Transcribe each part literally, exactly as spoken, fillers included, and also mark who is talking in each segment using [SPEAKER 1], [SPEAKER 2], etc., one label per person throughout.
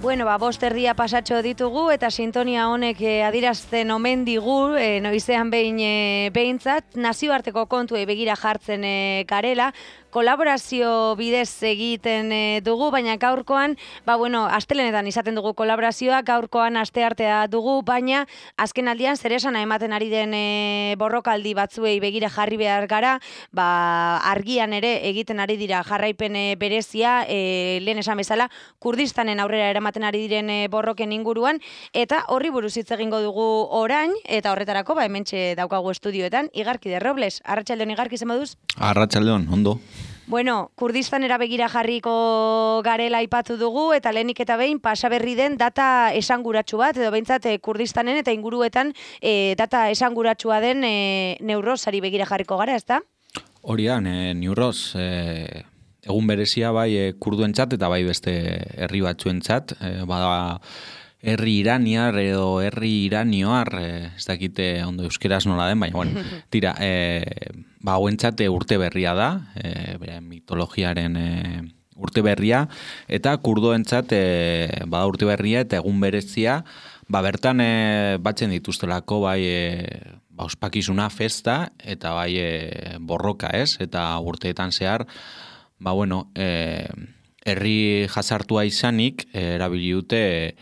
[SPEAKER 1] Bueno, ba, bost erdia pasatxo ditugu eta sintonia honek eh, adirazten omen digu, eh, noizean behin eh, behintzat, nazioarteko kontuei begira jartzen eh, garela, kolaborazio bidez egiten e, dugu, baina gaurkoan, ba bueno, astelenetan izaten dugu kolaborazioa, gaurkoan asteartea dugu, baina azken aldian zer esana ematen ari den e, borrokaldi batzuei begira jarri behar gara, ba argian ere egiten ari dira jarraipen e, berezia, e, lehen esan bezala, Kurdistanen aurrera eramaten ari diren e, borroken inguruan, eta horri buruz hitz egingo dugu orain, eta horretarako, ba hementxe daukagu estudioetan, Igarki de Robles. Arratsaldeon Igarki, zer moduz?
[SPEAKER 2] Arratsaldeon, ondo.
[SPEAKER 1] Bueno, Kurdistanera begira jarriko garela aipatu dugu eta lehenik eta behin pasaberri den data esanguratsu bat, edo behintzat Kurdistanen eta inguruetan e, data esanguratsua den e, Neurrozari begira jarriko gara, ezta?
[SPEAKER 2] Hori da, e, Neurroz, e, egun berezia bai e, kurduentzat eta bai beste herri batzuentzat, e, bada herri iraniar edo herri iranioar, e, ez dakite ondo euskeraz nola den, baina bueno, tira, e, ba hauentzat urte berria da, e, bere, mitologiaren e, urte berria, eta kurdoentzat e, bada urte berria eta egun berezia, ba bertan e, batzen dituztelako bai e, ba, ospakizuna festa eta bai e, borroka, ez? Eta urteetan zehar, ba bueno, e, herri jazartua izanik, e, erabili dute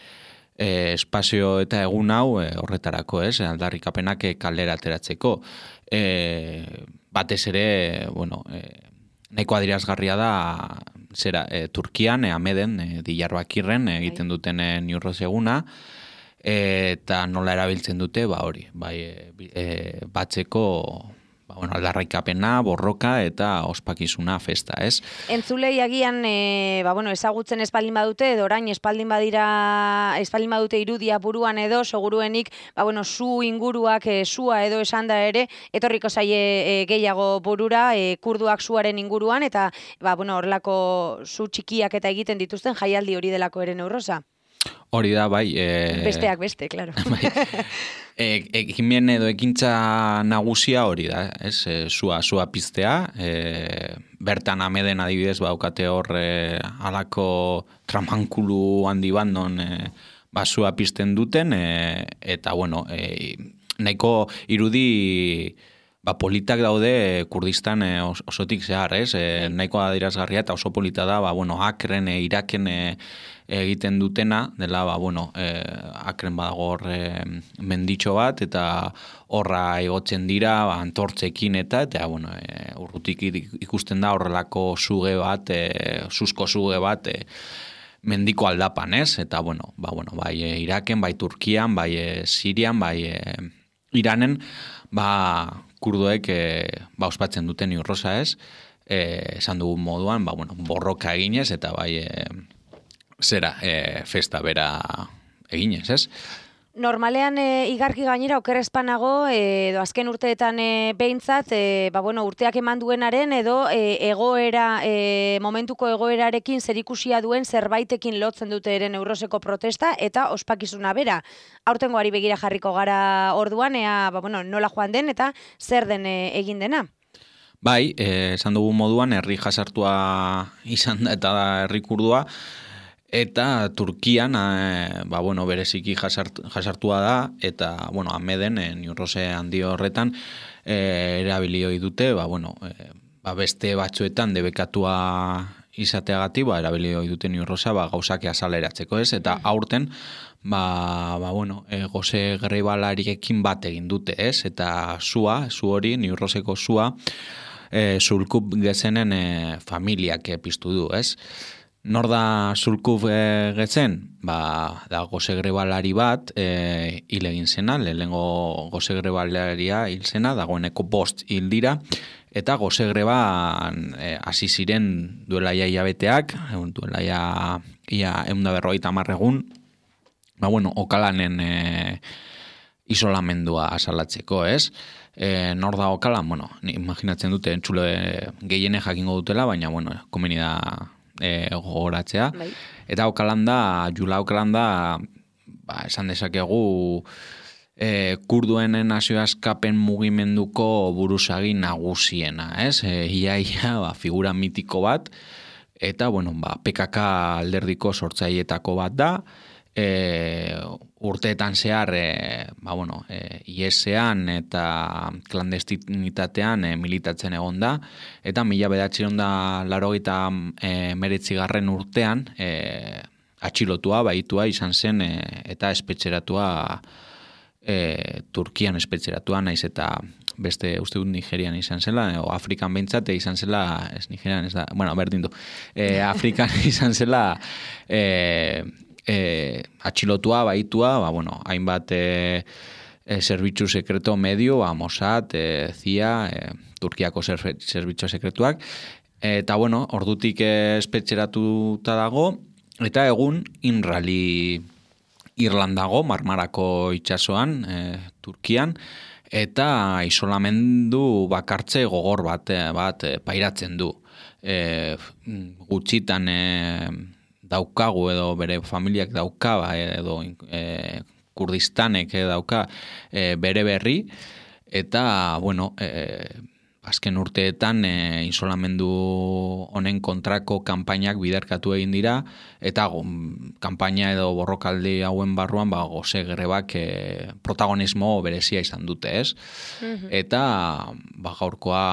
[SPEAKER 2] E, espazio eta egun hau e, horretarako, ez, aldarrikapenak e, kaldera ateratzeko. E, batez ere, bueno, e, nahiko adierazgarria da, zera, e, Turkian, e, Ameden, e, Diyarbakirren e, egiten duten e, Neurroz eguna, e, eta nola erabiltzen dute, ba hori, bai, e, e, batzeko, ba, bueno, aldarrikapena, borroka eta ospakizuna festa, ez?
[SPEAKER 1] Entzulei agian, e, ba, bueno, ezagutzen espaldin badute, edo orain espaldin badira, espaldin badute irudia buruan edo, seguruenik, ba, bueno, zu inguruak, e, sua edo esan da ere, etorriko zaie e, gehiago burura, e, kurduak suaren inguruan, eta, ba, bueno, horrelako zu txikiak eta egiten dituzten jaialdi hori delako ere Neurroza.
[SPEAKER 2] Hori da, bai. E...
[SPEAKER 1] Besteak beste, claro.
[SPEAKER 2] Bai. E, ekimen edo ekintza nagusia hori da, ez? E, sua, sua piztea, e, bertan Ameden adibidez baukate hor e, alako tramankulu handi bandon e, ba, sua pizten duten, e, eta bueno, e, nahiko irudi ba, politak daude Kurdistan e, osotik zehar, ez? E, nahiko adierazgarria eta oso polita da, ba, bueno, Akren, e, Iraken e, egiten dutena, dela, ba, bueno, e, Akren badago hor e, menditxo bat, eta horra igotzen dira, ba, antortzekin eta, eta, bueno, e, urrutik ikusten da horrelako suge bat, e, susko suge bat, e, mendiko aldapan, ez? Eta, bueno, ba, bueno, bai e, Iraken, bai Turkian, bai e, Sirian, bai e, Iranen, ba, kurdoek e, ba, ospatzen duten Neurroza, ez? E, esan dugun moduan, ba, bueno, borroka eginez, eta bai e, zera, e, festa bera eginez, ez?
[SPEAKER 1] Normalean e, Igarki gainera okerrezpanago edo azken urteetan e, behintzat, e, ba, bueno, urteak eman duenaren edo e, egoera, e, momentuko egoerarekin zerikusia duen zerbaitekin lotzen dute ere Neurrozeko protesta eta ospakizuna bera. Aurtengoari begira jarriko gara orduan, ea, ba, bueno, nola joan den eta zer den e, egin dena.
[SPEAKER 2] Bai, e, esan dugu moduan, herri jazartua izan da eta da herri kurdua, eta Turkian, e, ba, bueno, bereziki jasart, jasartua da, eta, bueno, Ameden, e, Neurroze handi horretan, e, erabili ohi dute, ba, bueno, e, ba, beste batzuetan debekatua izateagati, ba, erabili ohi dute Neurroza, ba, gauzak azaleratzeko, ez? Eta aurten, ba, ba, bueno, e, goze grebalariekin bat egin dute, ez? Eta sua, zu hori, Neurrozeko sua, e, Zulkup gezenen e, familiak piztu du, ez? Nor da Zulkup e, gezen? Ba, da goze grebalari bat e, hil egin zena, lehenengo goze grebalaria hil zena, dagoeneko bost hil dira, eta goze greban hasi e, ziren duela ia hilabeteak, duela ia, ia ehun eta berrogeita hamar egun, ba, bueno, Okalanen e, isolamendua asalatzeko, ez? E, nor da Okalan? Bueno, imaginatzen dute entzule gehiene jakingo dutela, baina, bueno, komeni da E, gogoratzea. Bai. Eta Okalan da, Jula Okalan da, ba, esan dezakegu e, kurduen nazioaskapen mugimenduko buruzagi nagusiena, ez? E, ia, ia, ba, figura mitiko bat, eta, bueno, ba, P K K alderdiko sortzaileetako bat da, e, urteetan zehar, e, ba, bueno, e, I S-ean eta klandestinitatean e, militatzen egon da, eta mila bederatziehun eta laurogeita hemeretzigarren urtean e, atxilotua, baitua izan zen e, eta espetxeratua e, Turkian espetxeratua, naiz eta beste uste dut Nigerian izan zela, o Afrikan behintzat izan zela, ez Nigerian, ez da, bueno, berdin du, e, Afrikan izan zela e, E, atxilotua, baitua, ba, bueno, hainbat e, e, zerbitzu sekreto medio, ba, Mossad, e, C I A, e, Turkiako zerbitzu sekretuak, eta bueno, ordutik espetxeratuta dago, eta egun Inrali Irlandago, Marmarako itsasoan, e, Turkian, eta isolamendu bakartze gogor bat, bat e, pairatzen du. E, gutxitan e, daukagu edo bere familiak dauka edo e, Kurdistanek dauka e, bere berri eta bueno e, azken urteetan e, isolamendu honen kontrako kanpainak biderkatu egin dira eta kanpaina edo borrokaldi hauen barruan ba gose grebak e, protagonismo berezia izan dute, ez? Mm-hmm. Eta ba gaurkoa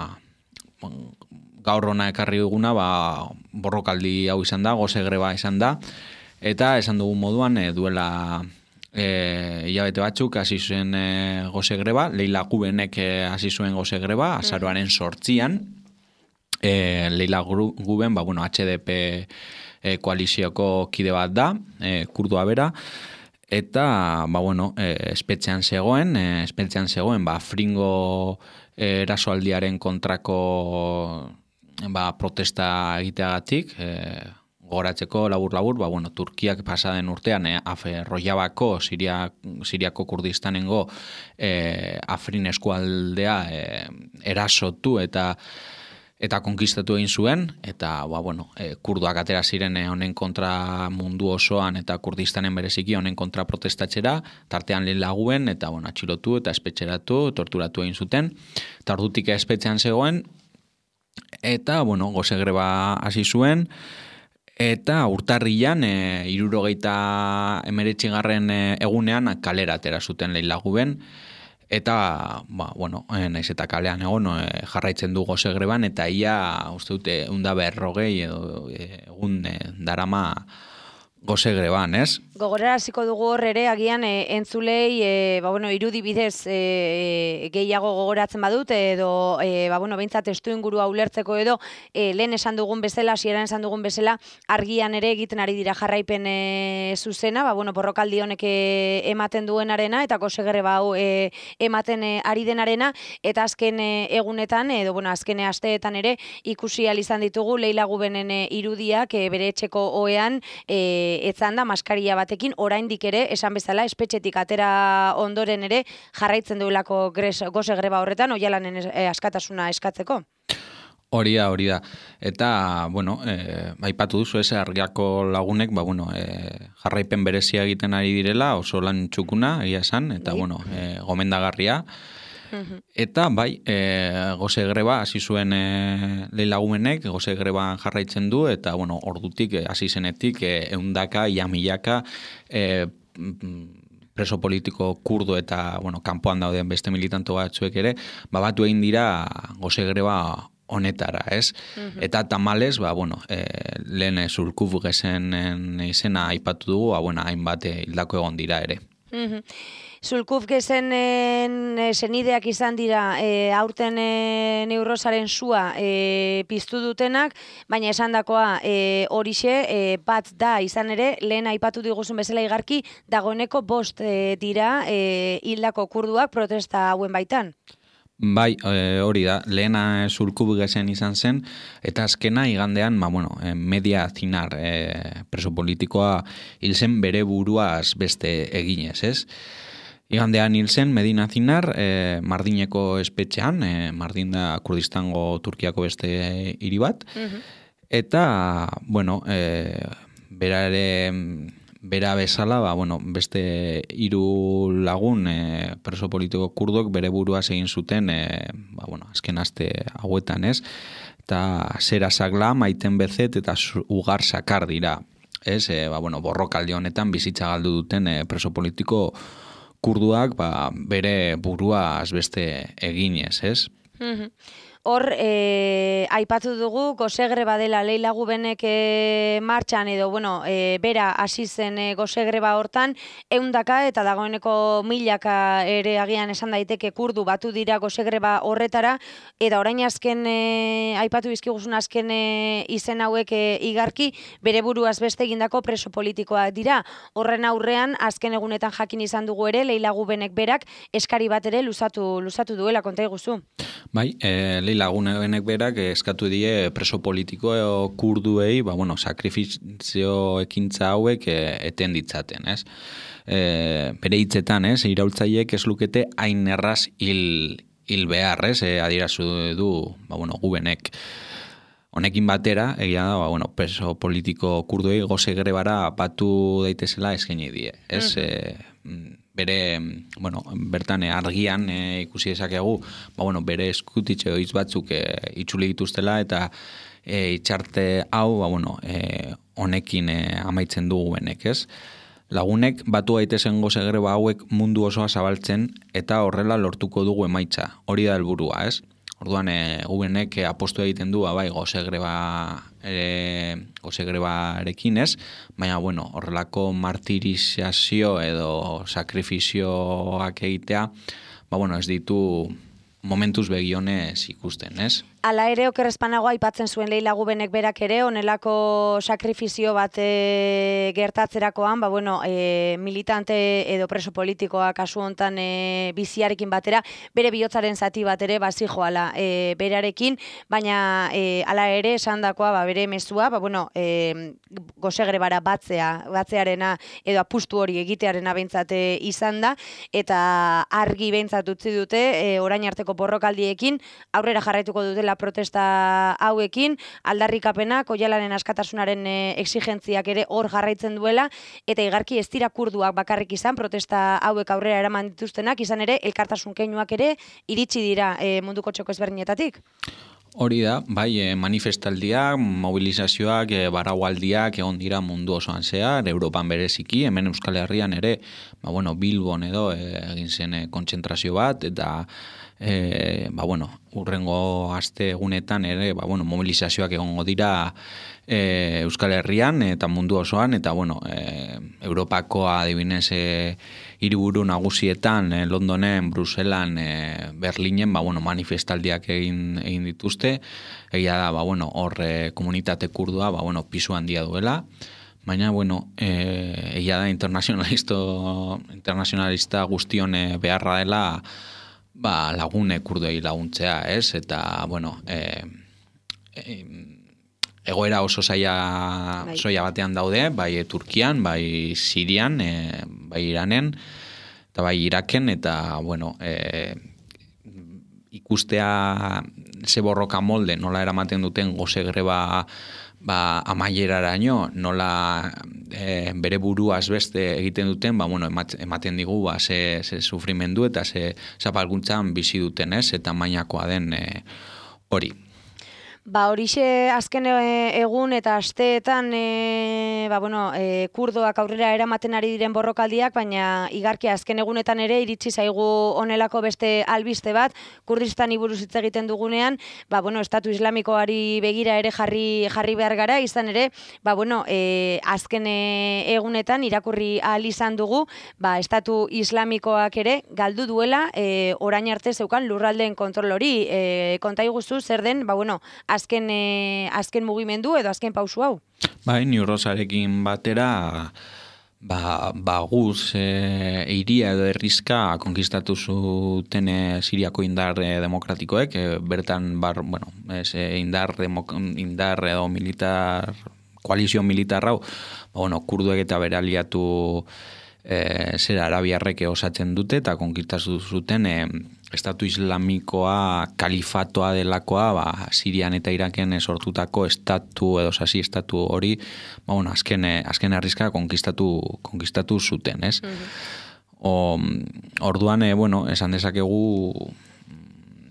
[SPEAKER 2] gaur hona ekarri duguna, ba, borrokaldi hau izan da, gose greba izan da, eta esan dugun moduan e, duela e, hilabete batzuk hasi zuen e, gose greba, Leila Gubenek hasi zuen gose greba, azaroaren sortzian, e, Leila Guben, ba, bueno, H D P e, koalizioko kide bat da, e, kurdua bera, eta, ba, bueno, e, espetxean zegoen, e, espetxean zegoen, ba, Fringo e, erasoaldiaren kontrako ba, protesta egiteagatik, e, goratzeko labur-labur, ba, bueno, Turkiak pasaden urtean, e, Afe Rojavako, Siria, Siriako Kurdistanengo e, Afrin eskualdea e, erasotu eta eta konkistatu egin zuen, eta ba, bueno, e, kurduak atera ziren honen kontra mundu osoan eta Kurdistanen bereziki honen kontra protestatzera, tartean lehen laguen, eta bueno, atxilotu eta espetxeratu, torturatu egin zuten, eta ordutik espetxean zegoen, eta, bueno, gose greba hasi zuen, eta urtarrilan, e, hirurogeita hemeretzigarren egunean kalera atera zuten Leila Guben, eta, ba, bueno, e, naiz eta kalean egon, e, jarraitzen du gose greban, eta ia, uste dute, unda berrogei edo egun e, darama gose greban, ez?
[SPEAKER 1] Gogoraraziko dugu hor ere, agian e, entzulei, e, ba, bueno, irudi bidez e, gehiago gogoratzen badut, edo, e, ba, bueno, behintzat estu ingurua ulertzeko edo, e, lehen esan dugun bezala, hasieran esan dugun bezala, argian ere egiten ari dira jarraipen e, zuzena, ba, bueno, borrokaldi honek e, ematen duenarena, eta gose greba hau e, ematen e, ari denarena, eta azken e, egunetan, edo, bueno, azken asteetan ere, ikusi ahal izan ditugu Leila Gubenen e, irudiak e, bere etxeko ohean, e, etzan da maskaria batekin, oraindik ere, esan bezala, espetxetik atera ondoren ere, jarraitzen duelako gose greba horretan, oialanen e, askatasuna eskatzeko.
[SPEAKER 2] Hori da, hori da. Eta, bueno, e, aipatu duzu ez, argiako lagunek, ba, bueno, e, jarraipen berezia egiten ari direla, oso lan txukuna, egia esan, eta, Bai. bueno, e, gomendagarria. Eta, bai, e, gose greba hasi zuen e, Leila Gubenek, gose greban jarraitzen du, eta, bueno, ordutik, hasi zenetik, e, eundaka, ia milaka, e, preso politiko kurdo eta, bueno, kanpoan dauden beste militanto batzuek ere, ba, batu egin dira gose greba honetara, ez? Uh-huh. Eta tamales, ba, bueno, e, lehen Zulkuf gezen izena aipatu dugu, ba, bueno, hainbat hildako egon dira ere.
[SPEAKER 1] Uh-huh. Zulkuf gezen senideak izan dira e, aurten e, neurrosaren sua e, piztu dutenak, baina esandakoa e, horixe e, bat da izan ere, lehen aipatu diguzun bezala igarki, dagoeneko bost e, dira e, hildako kurduak protesta hauen baitan.
[SPEAKER 2] Bai, e, hori da, lehena Zulkuf gezen izan zen, eta azkena igandean, ba, bueno, media zinar e, preso politikoa hil zen bere buruaz beste eginez, ez? Igandean hil zen Medina Zinar, e, Mardineko espetxean, e, Mardin da Kurdistango Turkiako beste hiri bat, uh-huh. eta, bueno, e, bera ere, bera bezala, ba, bueno, beste hiru lagun e, preso politiko kurdok bere buruaz egin zuten, e, ba, bueno, azken aste hauetan, ez? eta zera sagla, maiten bezet eta ugar sakar dira. Ez, e, ba, bueno, borrokaldi honetan bizitza galdu duten e, preso politiko kurduak ba, bere burua azbeste eginez, ez?
[SPEAKER 1] Hor, e, aipatu dugu, gosegreba dela Leila Gubenek e, martxan edo, bueno, e, bera hasi zen e, gosegreba hortan, eundaka eta dagoeneko milaka ere agian esan daiteke kurdu batu dira gosegreba horretara, eta orain azken, e, aipatu bizkiguzun azken e, izen hauek e, igarki, bere buruaz beste egindako preso politikoak dira. Horren aurrean, azken egunetan jakin izan dugu ere, Leila Gubenek berak eskari bat ere luzatu, luzatu duela, konta iguzu.
[SPEAKER 2] Bai, e, Leila Gubenek berak eskatu die preso politiko kurduei, ba, bueno, sakrifizio ekintza hauek e, eten ditzaten, ez? E, bere hitzetan, ez, iraultzaiek ez lukete hain erraz hil, hil behar, ez, e, adirazu du, ba, bueno, Gubenek. Honekin batera, egia da, ba, bueno, preso politiko kurduei gozegrebara batu daitezela eskaini die, ez? Mm. E, bere, bueno, bertan argian e, ikusi dezakegu, ba, bueno, bere eskutitxe oiz batzuk e, itxuli dituztela eta e, itxarte hau, ba, bueno, e, honekin e, amaitzen duguenek, ez? Lagunek batu gaitezen gozegreba hauek mundu osoa zabaltzen eta horrela lortuko dugu emaitza. Hori da helburua, ez? Orduan, e, Gubenek e, apostu egiten du, bai, gozegreba e, gozegrebarekin ez, baina, bueno, horrelako martirizazio edo sakrifizioak egitea, ba, bueno, ez ditu momentuz begionez ikusten, ez?
[SPEAKER 1] Hala ere, okerrezpanago aipatzen zuen Leila Gubenek berak ere, onelako sakrifizio bat e, gertatzerakoan, ba, bueno, e, militante edo preso politikoa kasu hontan e, biziarekin batera, bere bihotzaren zati bat ere bazi joala e, berarekin, baina e, hala ere esandakoa, ba, bere mezua, ba, bueno, e, gozegrebara batzea, batzearena edo apustu hori egitearena behintzat e, izan da, eta argi behintzat utzi dute, e, orain arteko borrokaldiekin, aurrera jarraituko dutela protesta hauekin, aldarrikapenak, Oihalaren askatasunaren e, exigentziak ere hor jarraitzen duela, eta igarki ez dira kurduak bakarrik izan, protesta hauek aurrera eraman dituztenak, izan ere, elkartasun keinuak ere iritsi dira e, munduko txoko ezberdinetatik.
[SPEAKER 2] Hori da, bai, manifestaldiak, mobilizazioak, baraualdiak egon dira mundu osoan zehar, Europan bereziki, hemen Euskal Herrian ere, ba, bueno, Bilbon edo egin zen kontzentrazio bat, eta e, ba, bueno, urrengo aste egunetan ere, ba, bueno, mobilizazioak egongo dira e, Euskal Herrian eta mundu osoan, eta, bueno, e, Europako adibinez e, hiriburu nagusietan, e, Londonen, Bruselan, e, Berlinen, ba, bueno, manifestaldiak egin, egin dituzte, egia da, ba, bueno, hor e, komunitate kurdua, ba, bueno, pisu handia duela, baina, bueno, e, egia da internazionalista, internazionalista guztion e, beharra dela, ba, lagune kurduei laguntzea, ez? Eta, bueno, e, e, egoera oso zaila, zoia batean daude, bai Turkian, bai Sirian, e, bai Iranen, eta bai Iraken, eta, bueno, e, ikustea ze borroka molde, nola eramaten duten gozegreba ba, amaieraraino, nola e, bere buruaz beste egiten duten, ba, bueno, ematen digu ba, ze, ze sufrimendu eta ze zapalkuntzan bizi duten, ez, eta mainakoa den e, hori.
[SPEAKER 1] Ba, horixe azken egun eta asteetan e, ba, bueno, e, kurdoak aurrera eramaten ari diren borrokaldiak, baina igarki azken egunetan ere iritsi zaigu honelako beste albiste bat, Kurdistani buruz hitz egiten dugunean, ba, bueno, Estatu Islamikoari begira ere jarri, jarri behar gara, izan ere, ba, bueno, e, azken egunetan irakurri ahal izan dugu, ba, Estatu Islamikoak ere galdu duela e, orain arte zeukan lurraldeen kontrol hori. E, konta iguzu zer den, ba, bueno, azken, e, azken mugimendu edo azken pausu hau?
[SPEAKER 2] Bai, New Rosarekin batera, ba, ba guz e, iria edo herrizka konkistatu zuten e, Siriako indar e, demokratikoek, e, bertan bar, bueno, ez, e, indar, demok, indar edo militar, koalizio militar hau, ba, bueno, kurduek eta bere aliatu e, zera arabiarrek osatzen dute eta konkistatu zuten e, Estatu Islamikoa kalifatoa delakoa, ba, Sirian eta Iraken sortutako estatu edo sasi estatu hori, ba, bueno, azken, azken herrizka konkistatu, konkistatu zuten, ez? Mm-hmm. O, orduan, e, bueno, esan dezakegu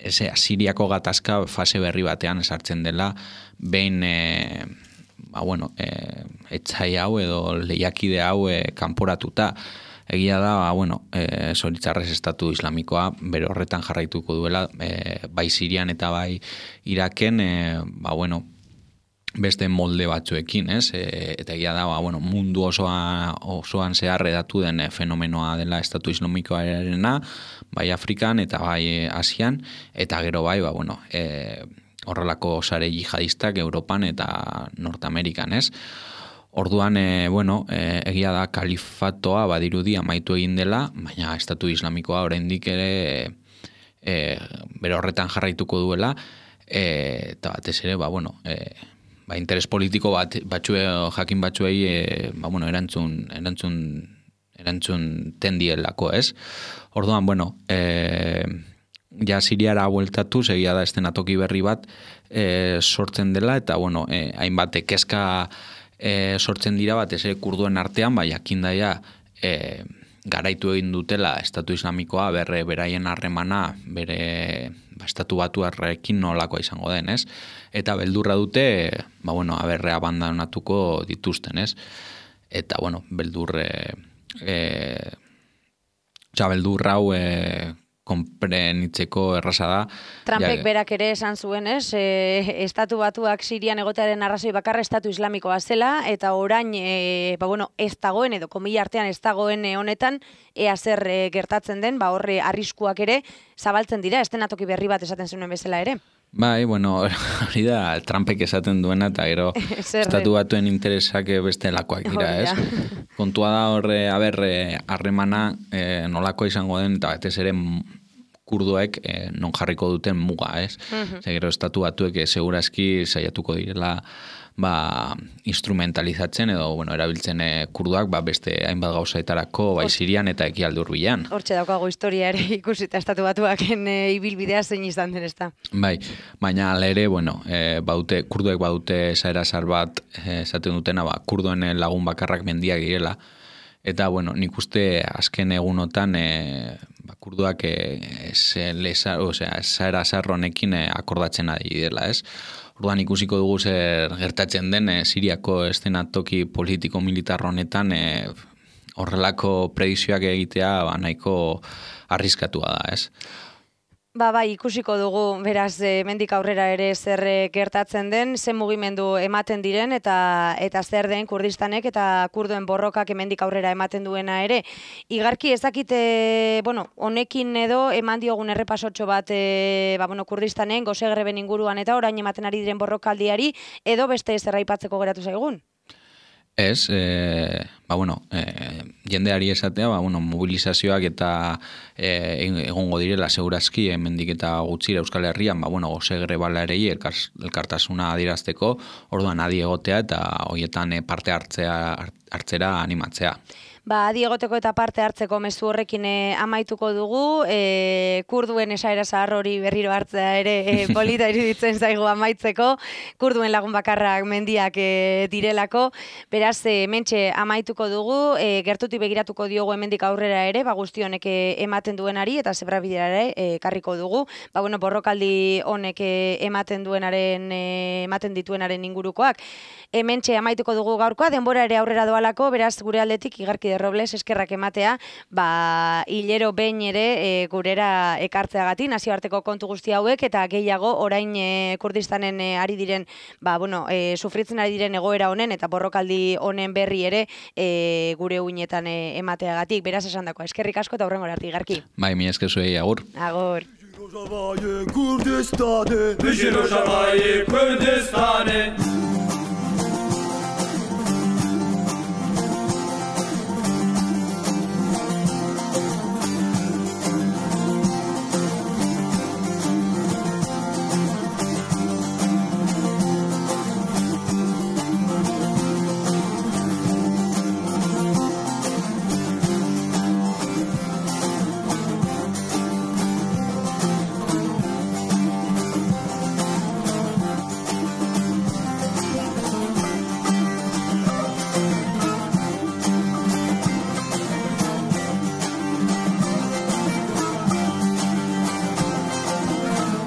[SPEAKER 2] eze, Siriako gatazka fase berri batean sartzen dela, behin e, ba, bueno, e, etzai hau edo lehiakide hau e, kanporatuta. Egia da, ba, bueno, e, zoritzarrez estatu islamikoa bere horretan jarraituko duela, e, bai Sirian eta bai Iraken, e, ba, bueno, beste molde batzuekin, ez? E, eta egia da, ba, bueno, mundu osoa, osoan zehar edatu den fenomenoa dela estatu islamikoarena, bai Afrikan eta bai Asian, eta gero bai, ba, bueno, e, horrelako sare jihadistak Europan eta Nortamerikan, ez? Orduan, e, bueno, e, egia da kalifatoa badirudi amaitu egin dela, baina estatu islamikoa oraindik ere e, e, bere horretan jarraituko duela, e, eta batez ere, ba, bueno, e, ba, interes politiko bat, batzue, jakin batzuei, e, ba, bueno, erantzun, erantzun, erantzun tendielako, ez? Orduan, bueno, e, ja Siriara bueltatu, egia da estenatoki berri bat e, sortzen dela, eta, bueno, e, hainbat kezka E, sortzen dira bat, ez kurduen artean, bai, jakindaia e, garaitu egin dutela estatu islamikoa, berre beraien harremana, bere ba, estatu batuarrekin nolakoa izango den, ez? Eta beldurra dute, ba, bueno, aberre abandonatuko dituzten, ez? Eta, bueno, beldurre, e, ja, beldurra hau e, konprenitzeko erraza da.
[SPEAKER 1] Trumpek
[SPEAKER 2] ja,
[SPEAKER 1] berak ere esan zuen, ez? E, estatu batuak Sirian egotearen arrazoi bakarra estatu islamikoa zela, eta orain, e, ba, bueno, ez dagoen, edo komila artean ez dagoen honetan, ea zer e, gertatzen den, ba, horre arriskuak ere zabaltzen dira, estenatoki berri bat esaten zuen bezala ere.
[SPEAKER 2] Bai, bueno, hori da Trumpek esaten duena, eta gero estatu batuen interesak bestelakoak dira, ez? Kontua da horre, aberre, harremana e, nolakoa izango den, eta batez ere kurduek e, non jarriko duten muga, ez? Uh-huh. Gero estatu batuek e, segurazki saiatuko direla ba, instrumentalizatzen edo bueno, erabiltzen e, kurduak ba, beste hainbat gauzaetarako bai Sirian eta Ekialde Hurbilan.
[SPEAKER 1] Hortxe daukago historia ere ikusita estatu batuaken e, ibilbidea zein izan den ezta.
[SPEAKER 2] Bai, baina ala ere, bueno, e, baute, kurduek badute esaera zar bat e, esaten dutena, ba, kurduen lagun bakarrak mendiak direla. Eta, bueno, nik uste azken egunotan e, ba, kurduak e, esaera zar honekin e, akordatzen ari dela, ez? Orduan ikusiko dugu zer gertatzen den e, Siriako estenatoki politiko-militar honetan e, horrelako predizioak egitea ba, nahiko arriskatua da, ez?
[SPEAKER 1] Ba, bai, ikusiko dugu, beraz, e, mendik aurrera ere zer gertatzen den, zen mugimendu ematen diren, eta eta zer den Kurdistanek eta kurduen borrokak hemendik aurrera ematen duena ere. Igarki ezakite, bueno, honekin edo eman diogun errepasotxo bat, e, ba, bueno, Kurdistanen, gosegreben inguruan eta orain ematen ari diren borrokaldiari, edo beste zer aipatzeko geratu zaigun?
[SPEAKER 2] Ez, e, ba, bueno, e, jendeari esatea, ba, bueno, mobilizazioak eta e, egongo direla segurazki hemendik eta gutxira Euskal Herrian, ba, bueno, goze grebala erei elkartasuna adierazteko, orduan adi egotea eta horietan e, parte hartzea, hartzera animatzea.
[SPEAKER 1] Ba, adi egoteko eta parte hartzeko mezu horrekin e, amaituko dugu, e, kurduen esaera zahar hori berriro hartzea ere e, polita iruditzen zaigu amaitzeko, kurduen lagun bakarrak mendiak e, direlako, beraz, e, mentxe amaituko dugu, e, gertutik begiratuko diogu hemendik aurrera ere, ba, guzti honek ematen duenari eta zebra bidera ere e, karriko dugu, ba, bueno, borrokaldi honek e, ematen duenaren, e, ematen dituenaren ingurukoak. Hementxe amaituko dugu gaurkoa, denbora ere aurrera doalako, beraz, gure aldetik Igarki de Robles eskerrak ematea, ba, hilero behin ere e, gurera ekartzeagatik, nazioarteko kontu guzti hauek, eta gehiago orain e, Kurdistanen e, ari diren, ba, bueno, e, sufritzen ari diren egoera honen, eta borrokaldi honen berri ere e, gure uinetan e, emateagatik. Beraz esan dako, eskerrik asko eta hurrengora arte, Igarki.
[SPEAKER 2] Bai, mi esker zuei, agur.
[SPEAKER 1] Agur.
[SPEAKER 3] Kurdistane, Kurdistane.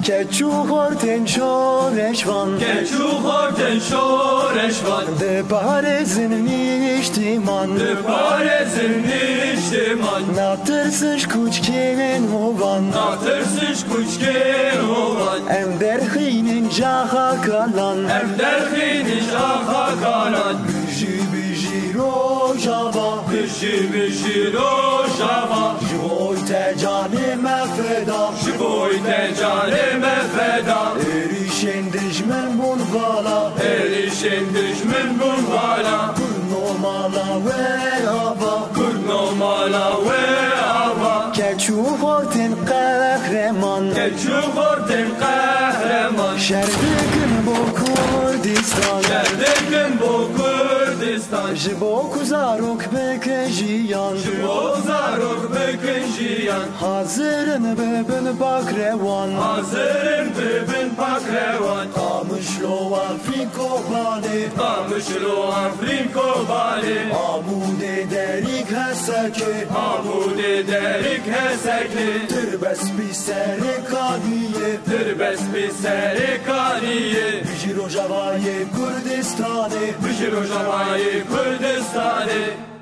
[SPEAKER 3] keçu horten şoreşvan
[SPEAKER 4] keçu horten şoreşvan
[SPEAKER 3] de parezin niştiman
[SPEAKER 4] de parezin niştiman
[SPEAKER 3] natırsış kuçkenin hovan
[SPEAKER 4] natırsış kuçkenin hovan
[SPEAKER 3] em derhinin jaha kalan
[SPEAKER 4] em derhinin jaha kalan
[SPEAKER 3] biji biji rojava
[SPEAKER 4] biji biji rojava
[SPEAKER 3] jiboy te canime feda
[SPEAKER 4] jiboy te canime feda
[SPEAKER 3] erişen düşmen bun bala
[SPEAKER 4] erişen düşmen bun bala
[SPEAKER 3] kurno mala ve hava
[SPEAKER 4] kurno mala ve hava
[SPEAKER 3] keçu horten kahraman
[SPEAKER 4] keçu horten kahraman
[SPEAKER 3] şerdikin bu Kurdistan
[SPEAKER 4] şerdikin bu Kurdistan
[SPEAKER 3] jibo kuzarok bekejiyan
[SPEAKER 4] jibo zarok bekejiyan
[SPEAKER 3] hazırın bebin bakrevan
[SPEAKER 4] hazırın bebin bakrevan
[SPEAKER 3] kamışlo Afriko bali
[SPEAKER 4] kamışlo Afriko bali
[SPEAKER 3] amude derik heseke
[SPEAKER 4] amude derik hesekli
[SPEAKER 3] tırbes bir seri kadiye
[SPEAKER 4] tırbes bir seri kaniye
[SPEAKER 3] bijiro javaye Kurdistan'ı
[SPEAKER 4] bijiro javaye Kurdistan'ı